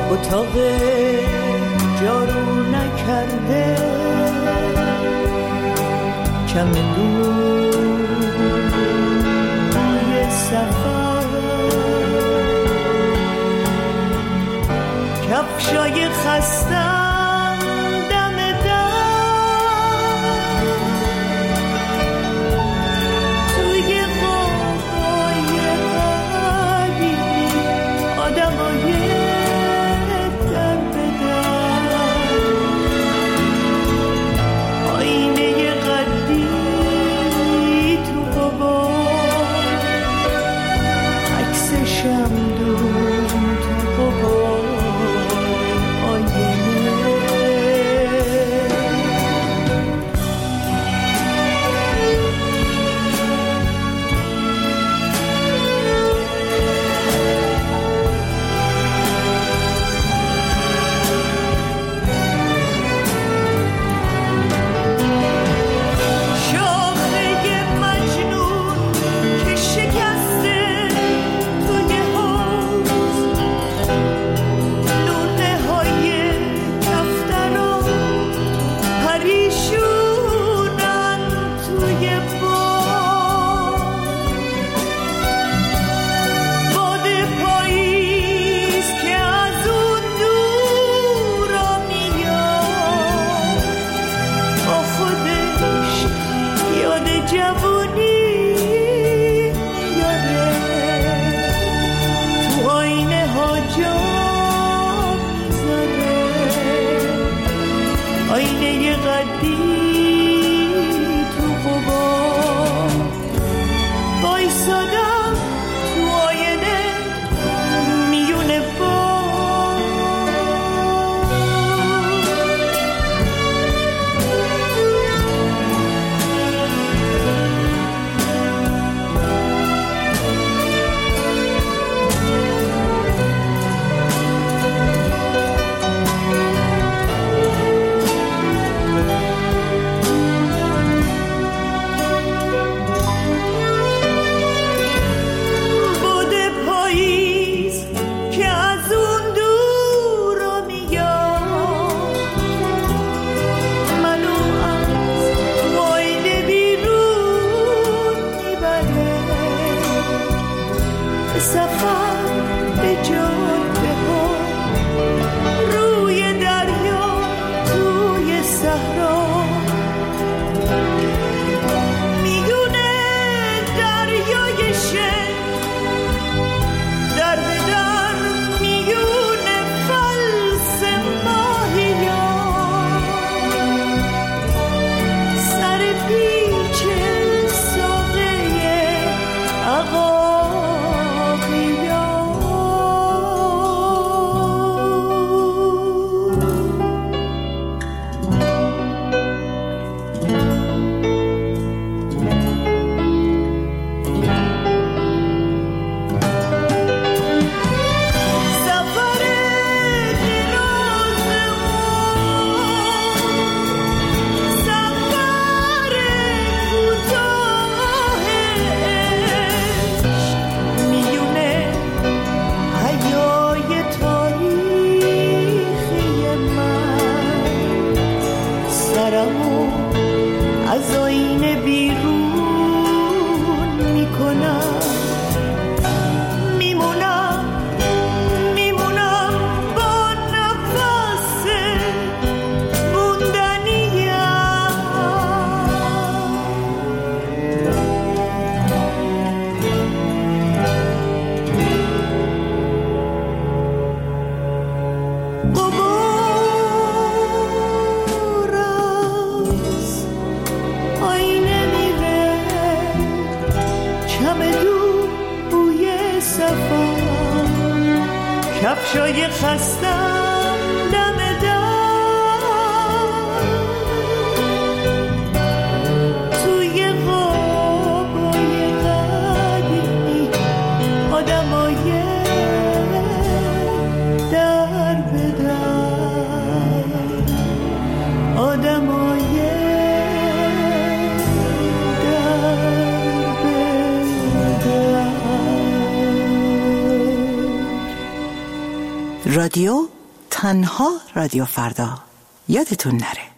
اتاق جارو نکرده، کم دوی سفر، کفشای خستم دم در، توی قوقای قدیمی آدمای در به در، آینه قدی تو غبار، عکس شمدون تو غبار، کفشای خستم دم در، توی غابای قدیمی آدمای در به در، آدمای در به در. رادیو تنها رادیو فردا یادتون نره.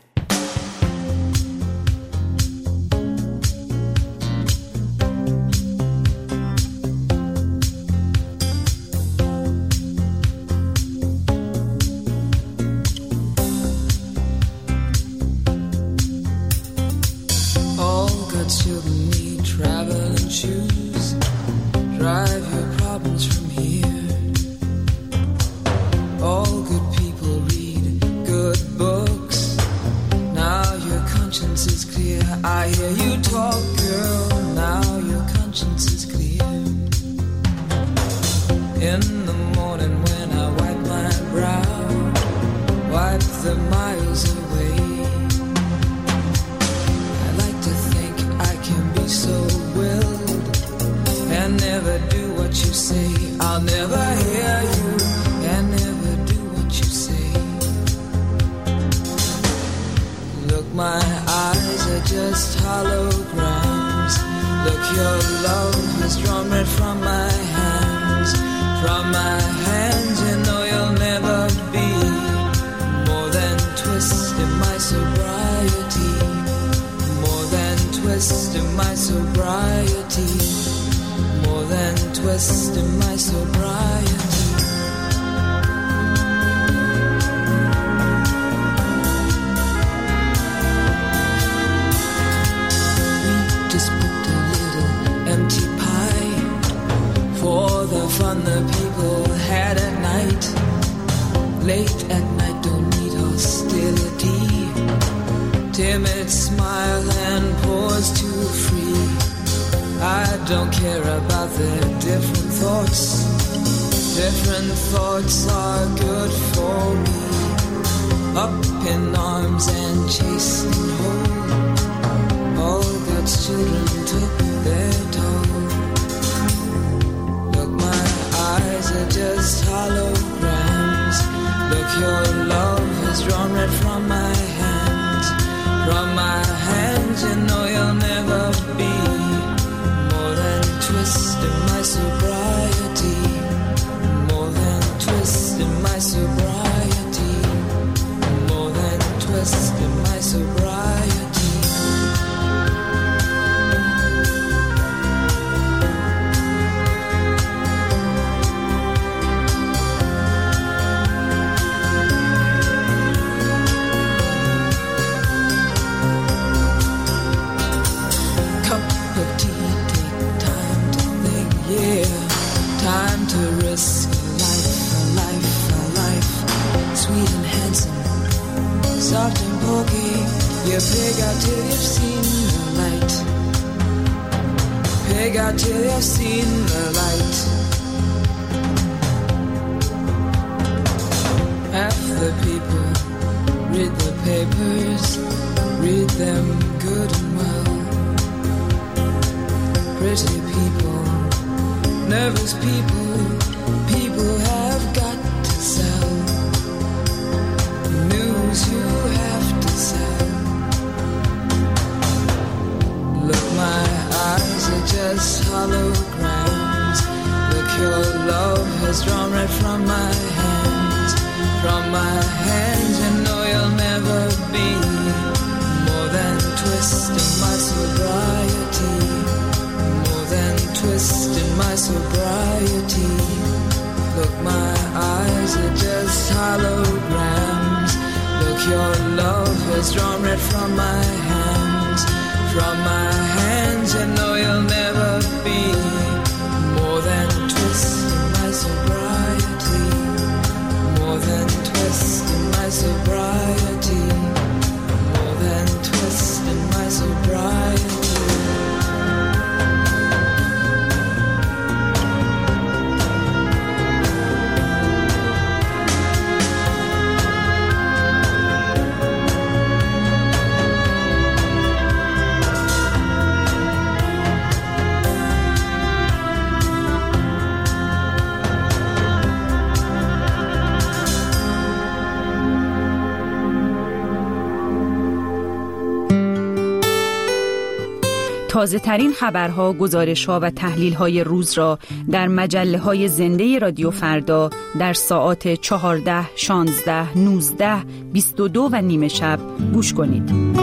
تازه ترین خبرها، گزارش‌ها و تحلیل‌های روز را در مجله‌های زنده رادیو فردا در ساعات 14، 16، 19، 22 و نیم شب گوش کنید.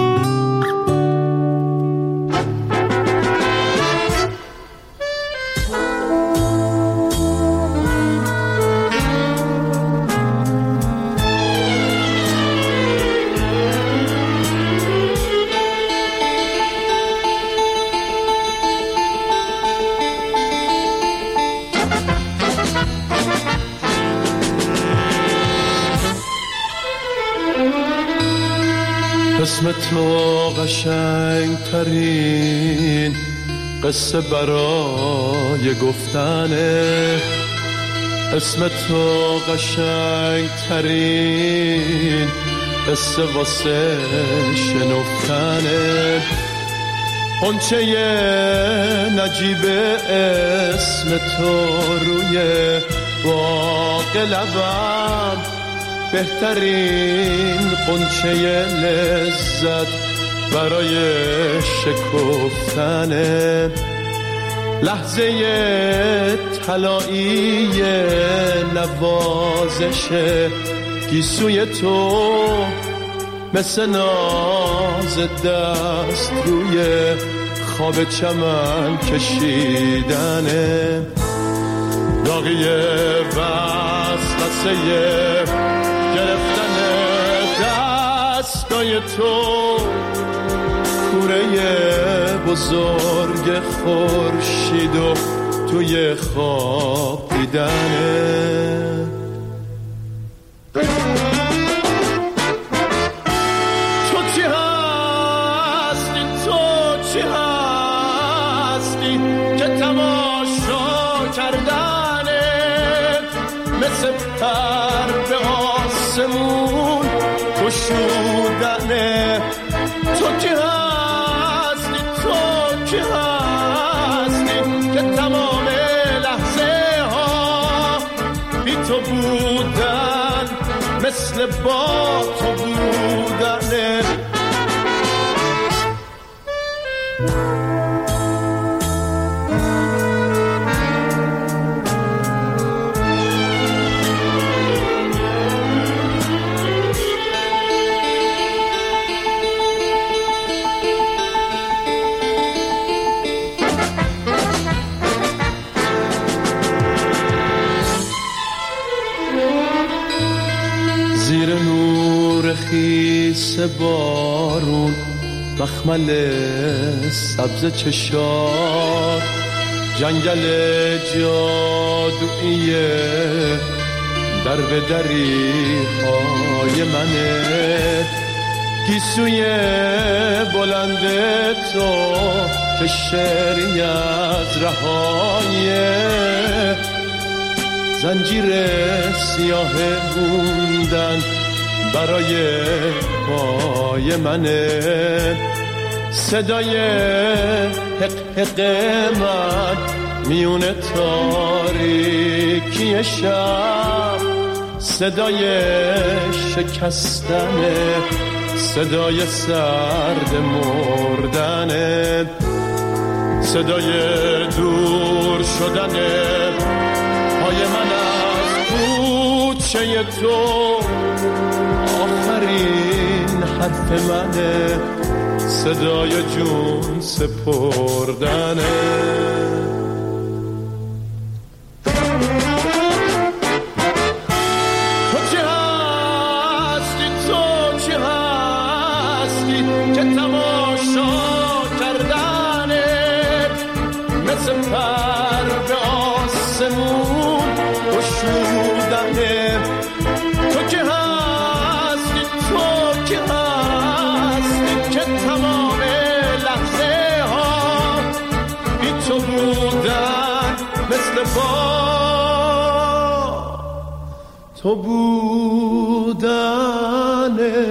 اسم تو قشنگ ترین قصه برای گفتنه، اسم تو قشنگ ترین قصه واسه شنفتنه. قنچه نجیب اسم تو روی باغ لبم، بهترین قنچه لذت برای شکفتنه. لحظه طلایی نوازش گیسوی تو، مثل ناز دست روی خواب چمن کشیدنه. داغی وسوسه گرفتن دستای تو، کوره بزرگ خورشید و توی خواب دیدنه. تو چی هستی، تو چی هستی که تماشا کردنت مثل پر به آسمون گشودنه. تو کی هستی، تو کی هستی که تمام لحظه ها بی تو بودن، مثل با تو بودنه. زیر نور خیس بارون، مخمل سبز چشات، جنگل جادویی در به دری های منه. گیسوی بلند تو که شعری از رهایه، زنجیر سیاه موندن برای پای منه. صدای حق حق من میون تاریکی شب، صدای شکستن، صدای سرد مردن، صدای دور شدن پای من از کوچه تو. آخرین حرف منه، صدای جون سپردنه. تو بودنه.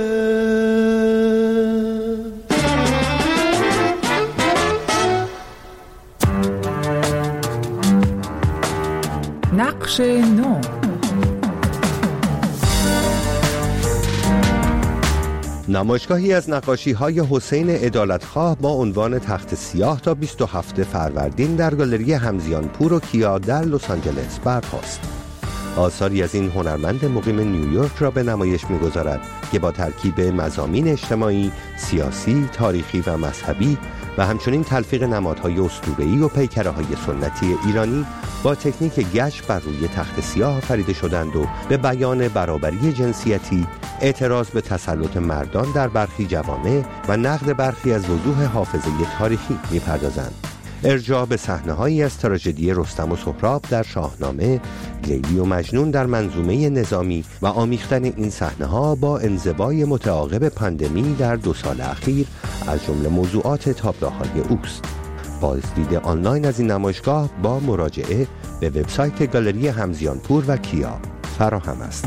نقش نو. نمایشگاهی از نقاشی‌های حسین عدالتخواه با عنوان تخت سیاه تا 27 فروردین در گالری همزیانپور و کیا در لس آنجلس برپاست. آثاری از این هنرمند مقیم نیویورک را به نمایش می‌گذارد که با ترکیب مضامین اجتماعی، سیاسی، تاریخی و مذهبی و همچنین تلفیق نمادهای اسطوره‌ای و پیکره‌های سنتی ایرانی با تکنیک گچ بر روی تخت سیاه آفریده شدند و به بیان برابری جنسیتی، اعتراض به تسلط مردان در برخی جوامع و نقد برخی از وضوح حافظه تاریخی می‌پردازند. ارجاع به صحنه‌هایی از تراژدی رستم و سهراب در شاهنامه، لیلی و مجنون در منظومه نظامی و آمیختن این صحنه‌ها با انزوای متعاقب پاندمی در 2 سال اخیر از جمله موضوعات تابلوهای اوست. بازدید آنلاین از این نمایشگاه با مراجعه به وبسایت گالری همزیانپور و کیا فراهم است.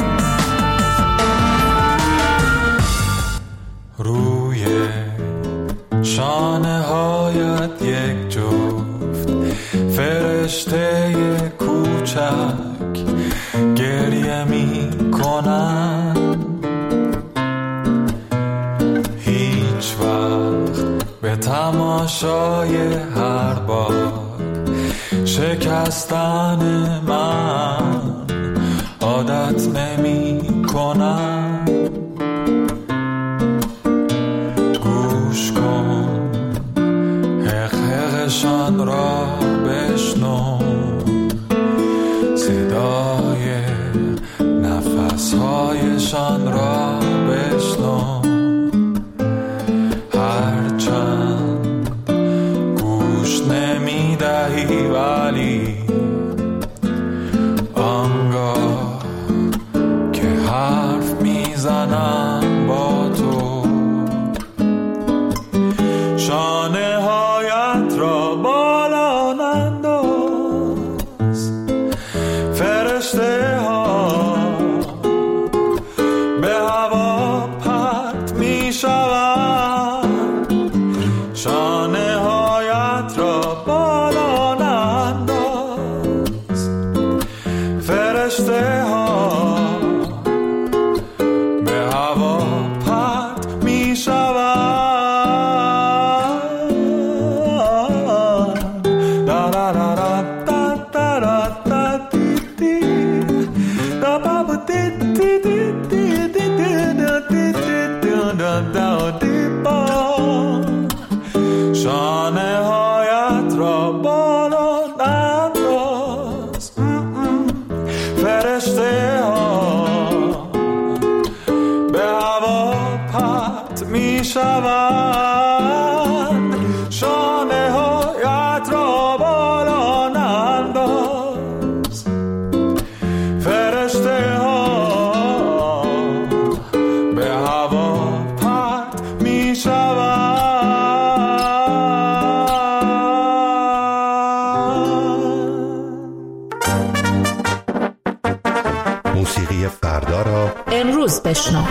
روی شانه هایت یک جفت فرشته کوچک گریه می کنن، هیچ وقت به تماشای هر بار شکستن من عادت نمی کنن. گوش کن حقشان را بشنو، صدای نفسهایشان را بشنو، هرچند گوش نمی دهی ولی آنگاه که حرف می زنم با تو، شانه هایت را بالا ننداز، فرشته ها به هوا پرت می شوند، شانه هایت را بالا ننداز، فرشته ها به هوا پرت می شوند. شانه هایت را بالا ننداز، فرشته ها به هوا پرت می شوند، شانه هایت را بالا ننداز، فرشته ها به هوا پرت می شوند. موسیقی فردا را امروز بشنو.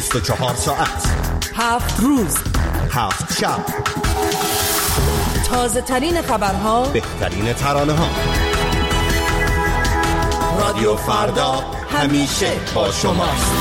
24 ساعت 7 روز 7 شب، تازه ترین خبرها، بهترین ترانه ها. رادیو فردا همیشه با شماست.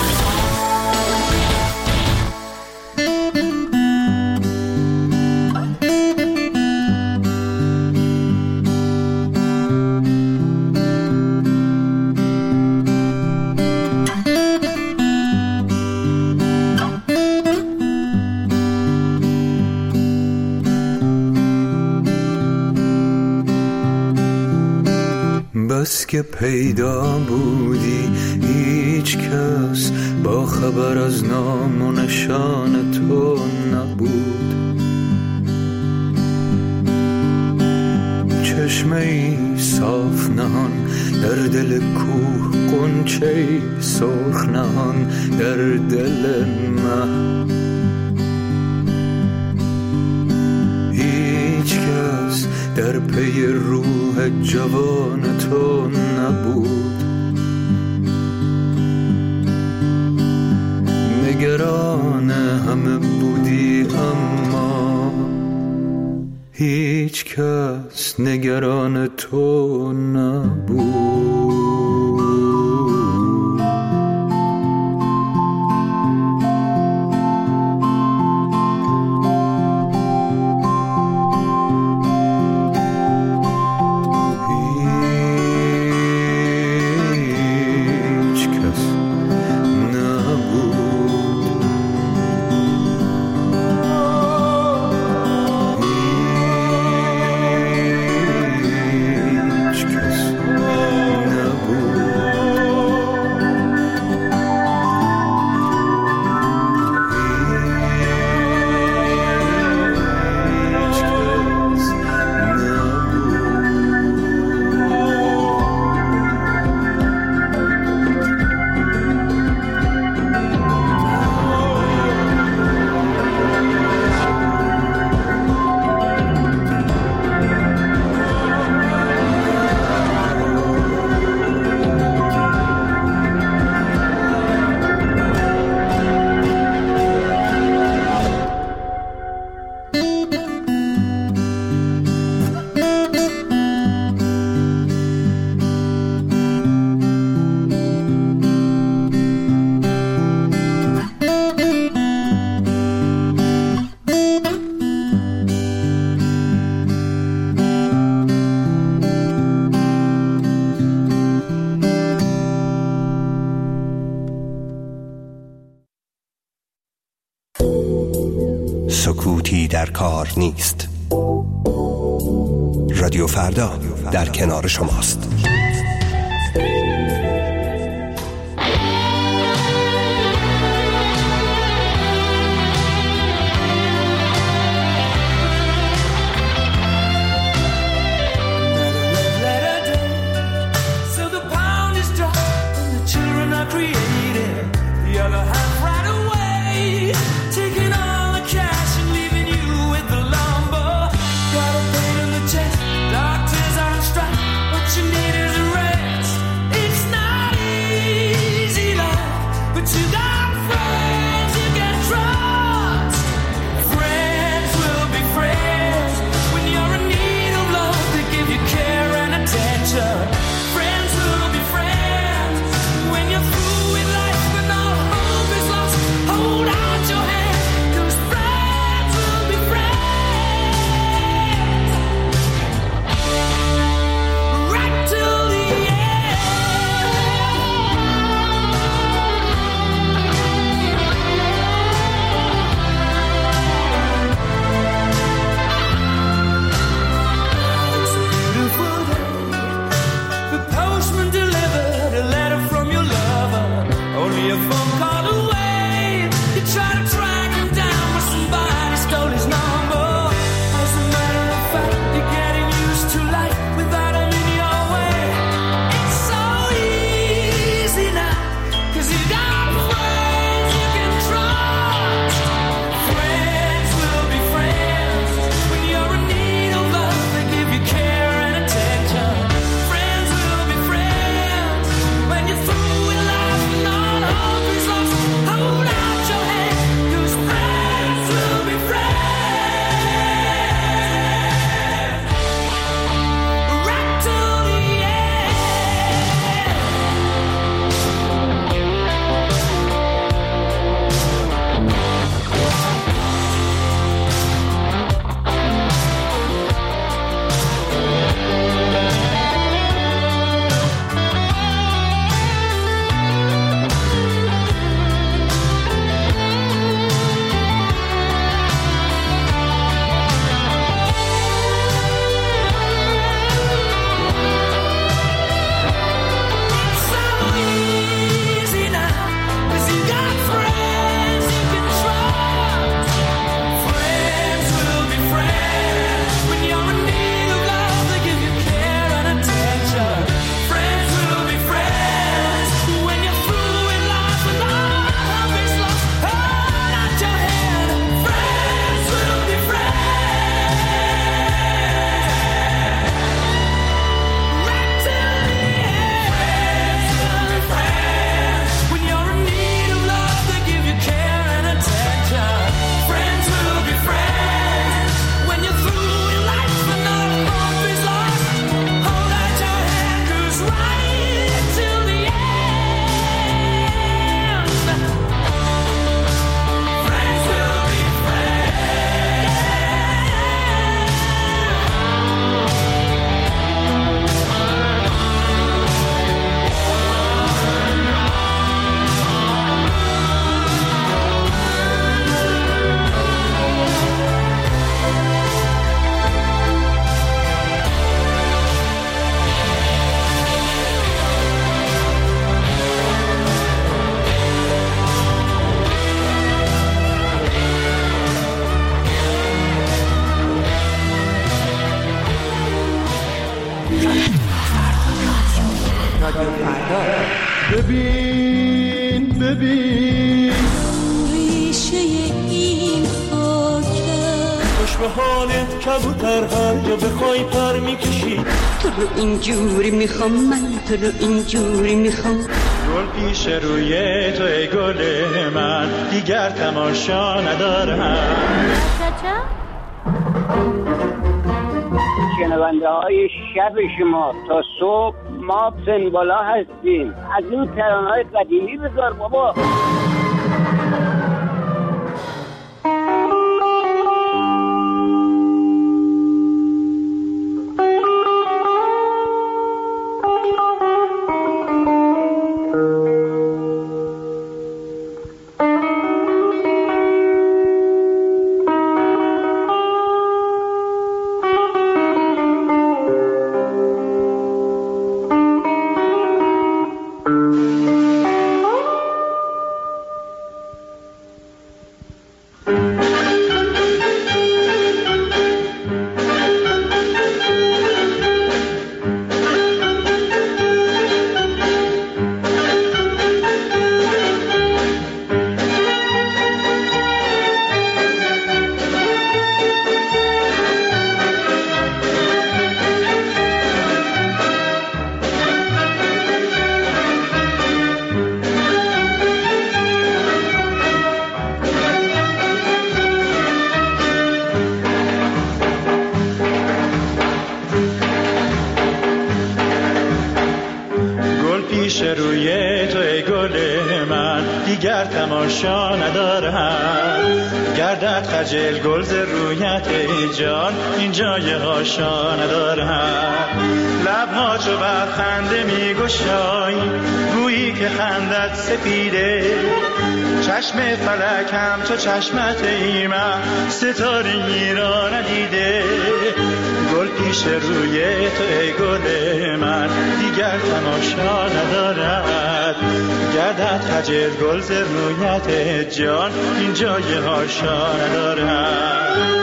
بس که پیدا بودی هیچ کس با خبر از نام و نشان تو نبود. چشمه ای صاف نهان در دل کوه، غنچه ای سرخ نهان در دل من. هیچ کس در پی روح جوان تو نبود. نگران همه بودی اما هیچ کس نگران تو نبود. سکوتی در کار نیست. رادیو فردا در کنار شماست. Doctors on strike, what you need is بالت کبوتر هر جا بخوای پر میکشی. تو رو اینجوری میخوام من، تو رو اینجوری میخوام. گل پیش روی تو ای گل من، دیگر تماشا ندارم. شنونده های شب شما تا صبح ما سن بالا هستیم. از این ترانه‌های قدیمی بذار بابا. دیگر تماشا ندارم. گردد خجل گل ز رویت ای جان، این جای هاشا ندارم. لبها چو بر خنده می گشای، گویی که خندت سپیده. چشم فلک هم تو چشمت ای من، ستاره را ندیده. گل پیش روی تو ای گل من، دیگر تماشا ندارد. گردد خجل گل ز رویت جان، این جای هاشا ندارد.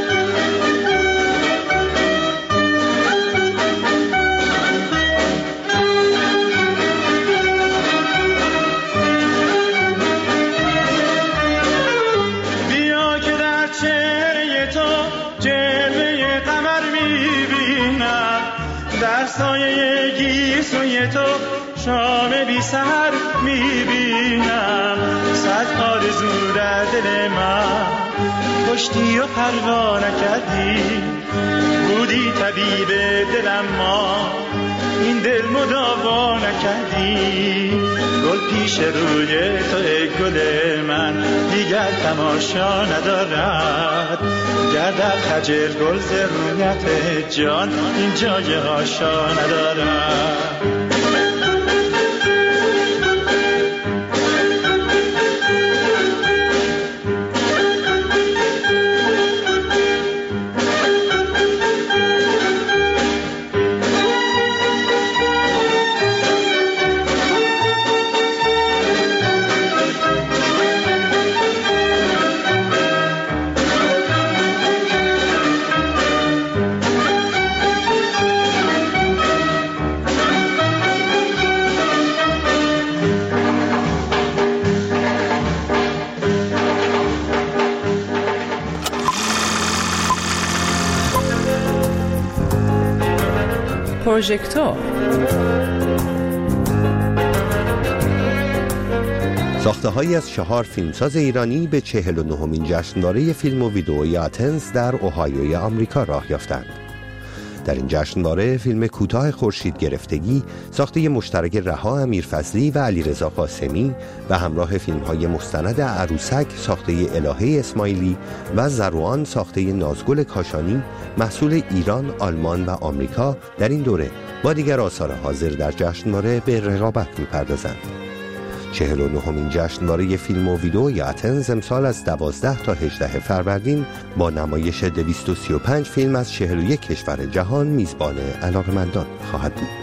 در سایه گیسوی تو شام بی سحر میبینم. صد آرزو در دل من کشتی و پروا نکردی. بودی طبیب دلم ما این دل مداوا نکردی. گل پیش روی تو ای گل من، دیگر تماشا ندارد. گردد خجل گل ز رویت جان، این جای هاشا ندارد. پروژکتور ساخته‌هایی از 4 فیلمساز ایرانی به 49مین جشنواره فیلم و ویدئوی آتنز در اوهایوی آمریکا راه یافتند. در این جشنواره فیلم کوتاه خورشید گرفتگی ساخته مشترک رها امیرفضلی و علیرضا قاسمی و همراه فیلم‌های مستند عروسک ساخته الهه اسماعیلی و زروان ساخته نازگل کاشانی محصول ایران، آلمان و آمریکا در این دوره با دیگر آثار حاضر در جشنواره به رقابت می‌پردازند. 49مین جشنواره فیلم و ویدئوی آتنز امسال از 12 تا 18 فروردین با نمایش 235 فیلم از 41 کشور جهان میزبان علاقه‌مندان خواهد بود.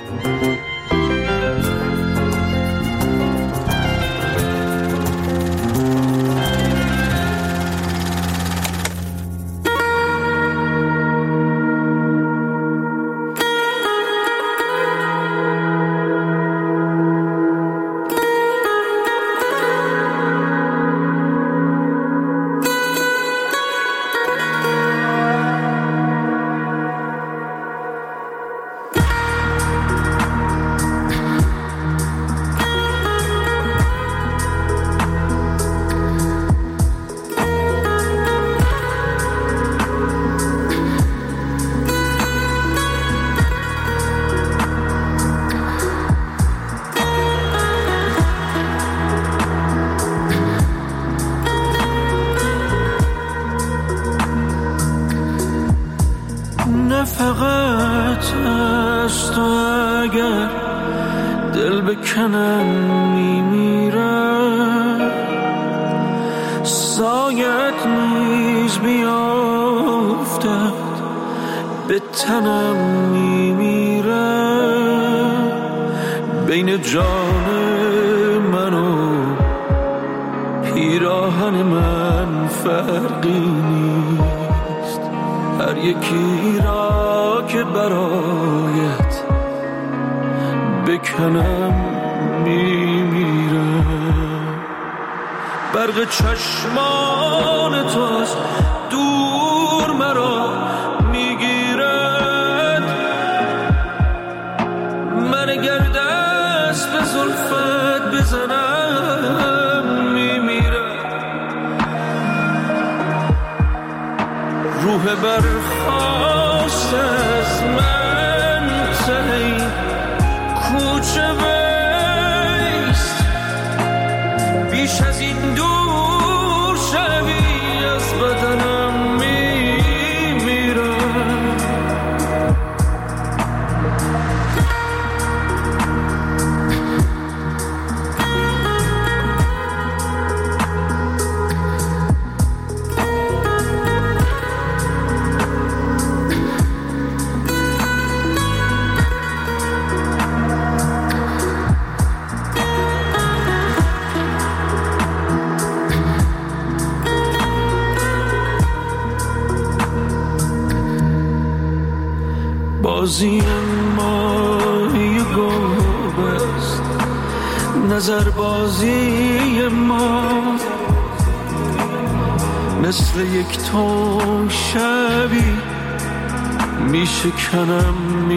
فقط از تو اگر دل بکنم میمیرم، سایت نیز بیافتد به تنم میمیرم. بین جان من و پیراهن من فرقی نیست، هر یکی را که برایت بکنم میمیرم. برق چشمان توست دور مرا میگیرد، من اگر دست به زلفت بزنم میمیرم. روح برخواست از من تهی کوچه بیست، بیش از این دور شوی از بدنم میمیرم. بازی ماهی گربه است، نظر بازی ما مثل یک تون شبی میشکنم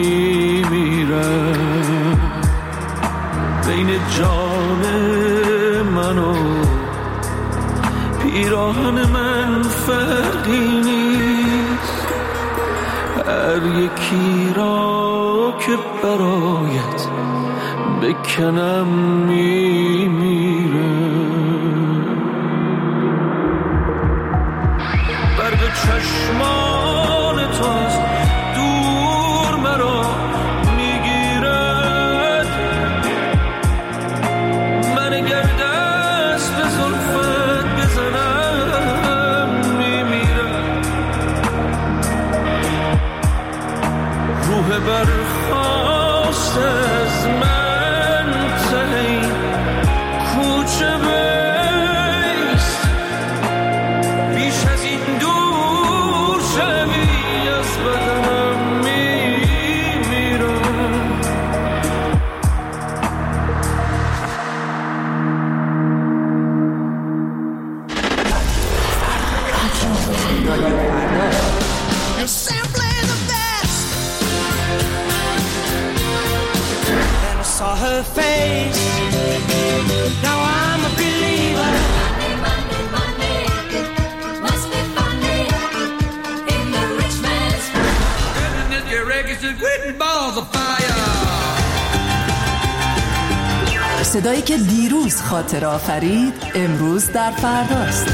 میمیرم. بین جان من و پیراهن من فرقی نیست، هر یکی را که برایت بکنم میمیرم. برق چشمان توست دور مرا میگیرد، من اگر دست به زلفت بزنم میمیرم. روح برخواست از من تهی کوچه بیست، بیش از این دور شوی از بدنم میمیرم. Saw her face, now I'm a believer. Money, money, money, it must be funny in the rich man's world. Isn't it your registered written balls of fire? صدایی که دیروز خاطر آفرید امروز در فرداست.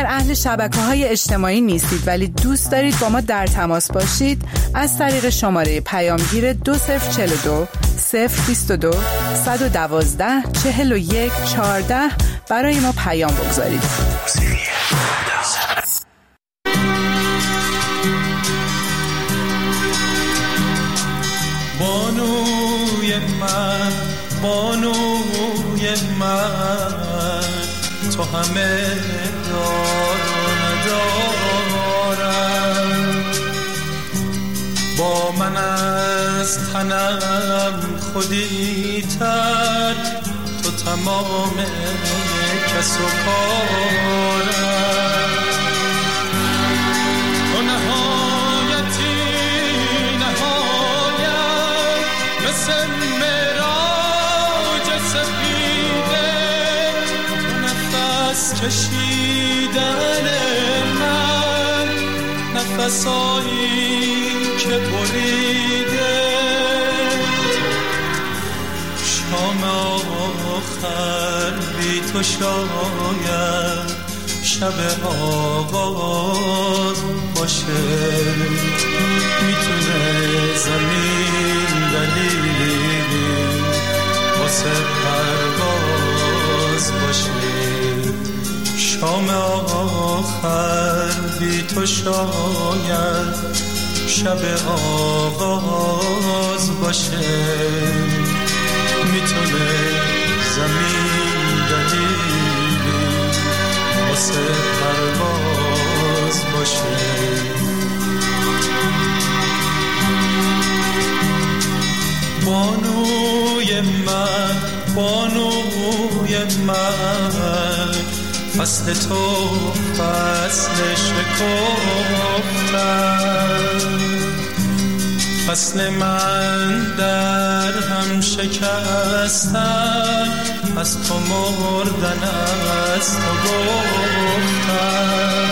اهل شبکه‌های اجتماعی نیستید ولی دوست دارید با ما در تماس باشید، از طریق شماره پیامگیر 2042 022 112 41 14 برای ما پیام بگذارید. بانوی من، بانوی من، تو همه ندارم، با من از تنم خودی تر، تو تمام کس و کارم، تو نهایتی نهایت مثل مراج سپیده، تو نفس کشیدن من، نفسایی که بریده، شام آخر بی تو شاید شب آغاز باشه، میتونه زمین دلیلی واسه پرواز باشه، شام آخر بی تو شاید شب آغاز باشه، میتونه زمین دلیلی واسه پرواز باشه. بانوی من، بانوی من، فصل تو فصل شکفتن، فصل من در هم شکستن، از تو مردن از تو گفتن،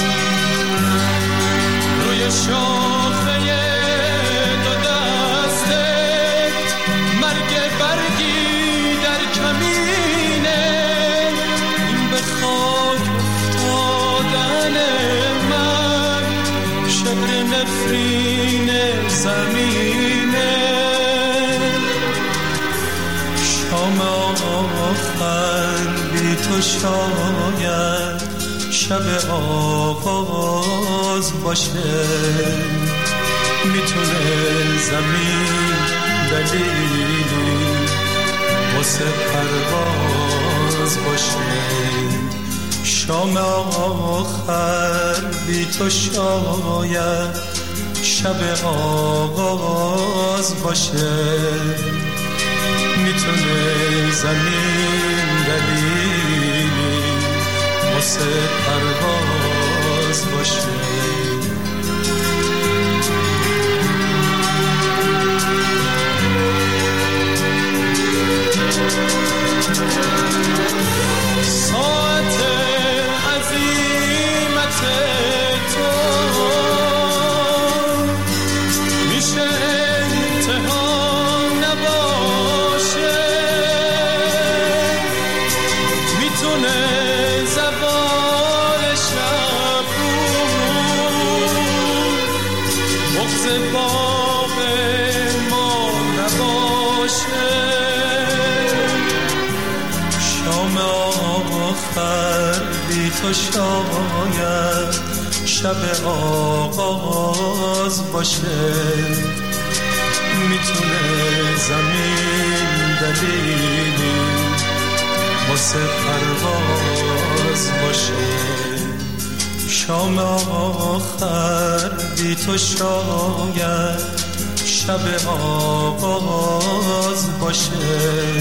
روی شاخه دو دستت مرگ برگی در کمینه، این به خاک افتادن من، شبر نفرین زمینه، شام آخر بی تو شاید شب آغاز باشه، میتونه زمین دلیلی واسه پرواز باشه، شام آخر بی تو شاید شب آغاز باشه، میتونه زمین دلیلی واسه پرواز باشه. ساعت عظیمت تو میشه انتها نباشه، میتونه زوال شب بغض باغ ما نباشه، شام آخر بی تو شاید شب آغاز باشه، میتونه زمین دلیلی واسه پرواز باشه، شام آخر بی تو شاید شب آغاز باشه،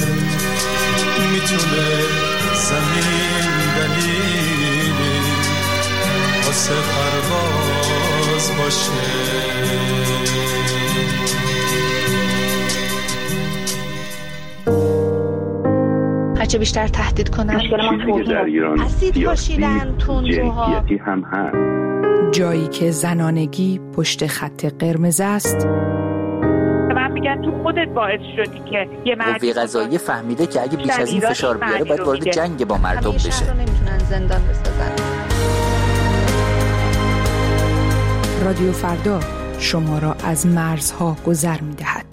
میتونه زمین دلیلی واسه پرواز باشه. هرچه بیشتر تهدید کنن چیزی که در ایران اسید پاشیدن، تندروها جنسیتی هم هست، جایی که زنانگی پشت خط قرمز است. من میگم تو خودت باعث شدی که یه قوه قضاییه فهمیده که اگه بیش از این فشار بیاره باید وارد جنگ با مردم بشه. نمیتونن زندان بسازن. رادیو فردا شما را از مرزها گذر می دهد.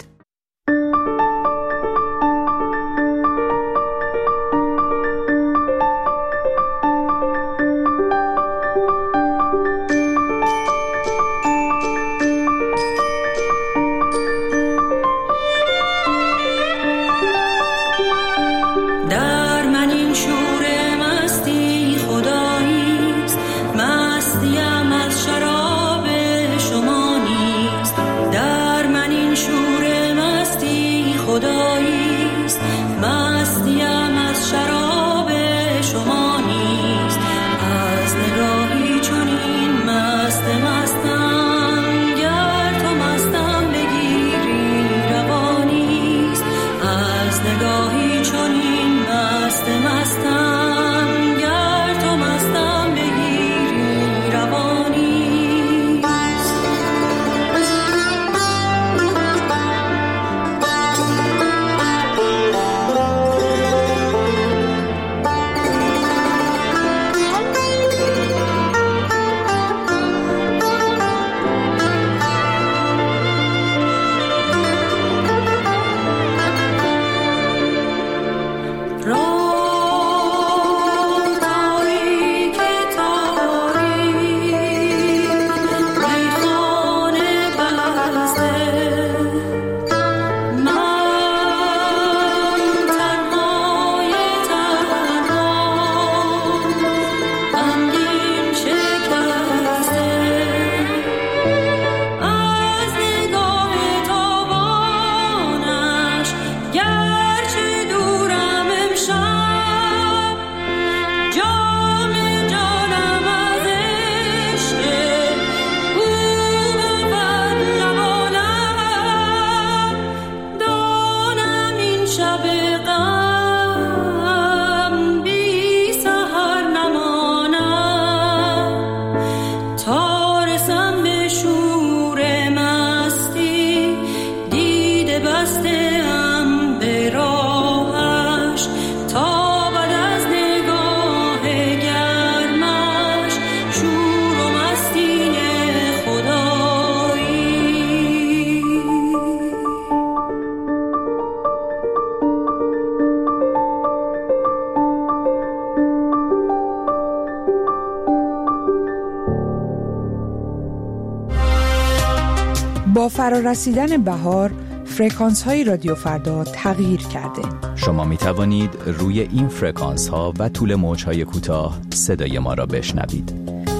با فرارسیدن بهار، فرکانس های رادیو فردا تغییر کرده. شما می توانید روی این فرکانس ها و طول موج های کوتاه صدای ما را بشنوید.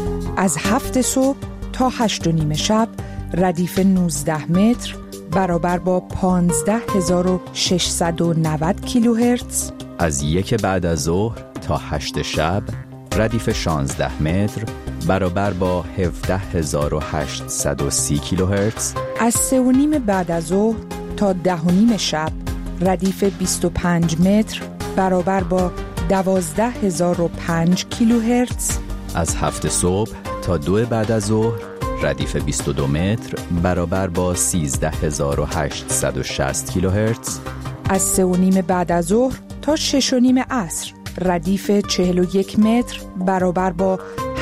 از 7 صبح تا 8:30 شب ردیف 19 متر برابر با 15690 کیلوهرتز. از 1 بعد از ظهر تا 8 شب ردیف 16 متر برابر با 17830 کیلوهرتز. از 3:30 بعد از ظهر تا 10:30 شب ردیف 25 متر برابر با 12005 کیلوهرتز. از 7 صبح تا 2 بعد از ظهر ردیف 22 متر برابر با 13860 کیلوهرتز. از 3:30 بعد از ظهر تا 6:30 عصر ردیف 41 متر برابر با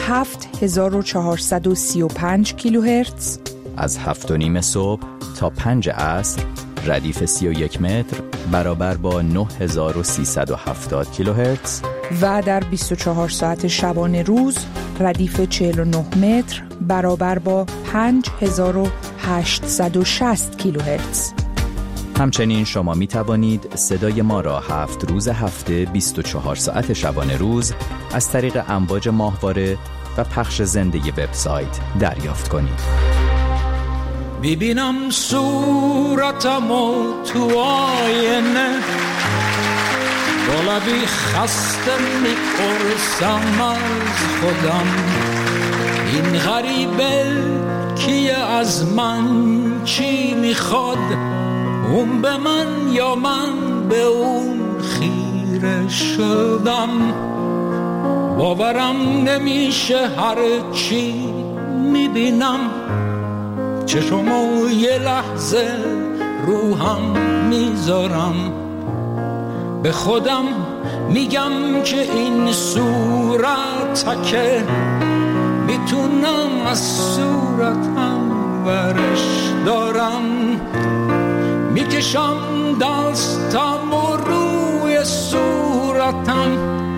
7435 کیلوهرتز. از 7:30 صبح تا 5 عصر ردیف 31 متر برابر با 9370 کیلوهرتز. و در 24 ساعت شبانه روز ردیف 49 متر برابر با 5860 کیلوهرتز. همچنین شما می توانید صدای ما را 7 روز هفته 24 ساعت شبانه روز از طریق امواج ماهواره و پخش زنده وبسایت دریافت کنید. ببینم صورتمو تو آینه، با لبی خسته میپرسم از خودم، این غریبه کیه، از من چی میخواد، اون به من یا من به اون خیره شدم. باورم نمیشه هر چی میبینم، چشمو یه لحظه روحم میذارم، به خودم میگم که این صورت که میتونم از صورتم ورش دارم، میکشم دستم و روی صورتم،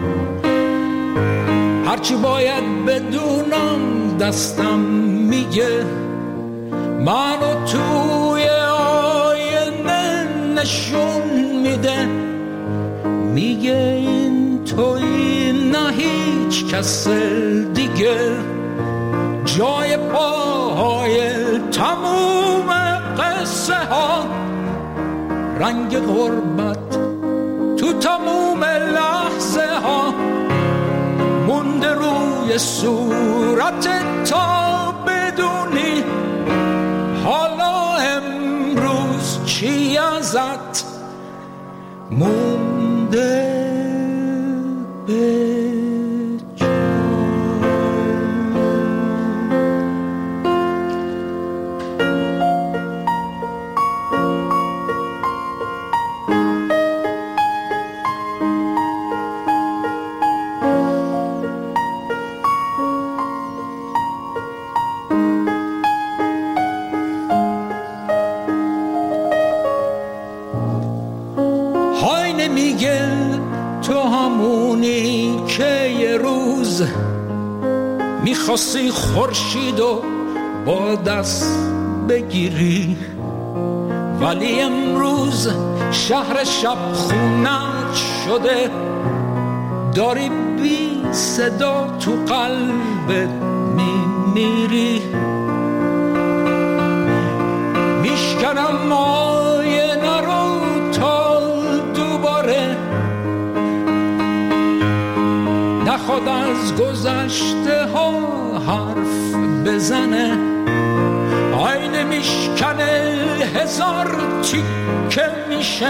هرچی باید بدونم دستم میگه، منو توی آینه نشون میده، میگه این توی نه هیچ کس دیگه، جای پاهای تموم قصه ها، رنگ غربت تو تموم لحظه ها، مونده روی صورت تا بدونی حالا امروز چی ازت مونده به میگه تو همونی که یه روز میخواستی خورشیدو با دست بگیری، ولی امروز شهر شب خونت شده، داری بی صدا تو قلبت میمیری، میشکنم آینه رو تا دوباره نخواد از گذشته ها حرف بزنه، آینه میشکنه هزار تیکه میشه،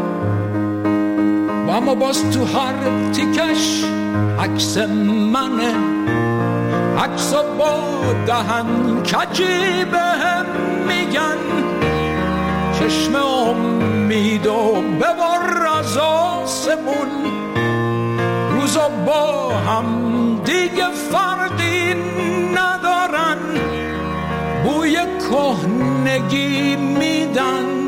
و اما باز تو هر تیکش عکس منه، عکس با دهن کجی بهم میگن چشم امیدو ببر از آسمون، روزا با هم دیگه فرقی ندارن، بوی کهنگی میدن